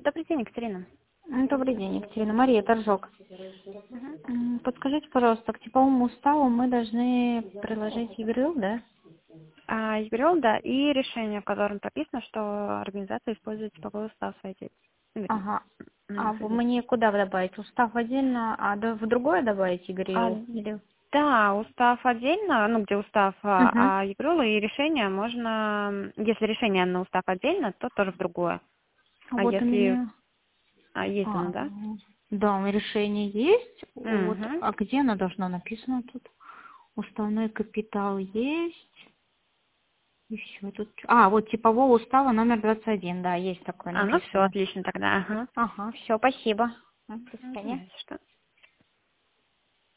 Добрый день, Екатерина. Добрый день, Екатерина. Мария Торжок. Мгм. Подскажите, пожалуйста, к типовому уставу мы должны приложить ЕГРЮЛ, да? ЕГРЮЛ, да, и решение, в котором прописано, что организация использует типовой устав своей деятельности. Ага. А мне куда добавить? Устав отдельно, а в другое добавить ЕГРЮЛ? Или... Да, устав отдельно, где устав, Угу. а ЕГРЮЛ и решение можно, если решение на устав отдельно, то тоже в другое. А Вот у если меня... есть оно, да? Да, у меня решение есть. Вот. Угу. А где оно должно написано тут? Уставной капитал есть. И все тут. Вот типового устава номер 21, да, есть такое Ну все, написано. отлично тогда. Ага. Ага, все, спасибо. До Не свидания. за что.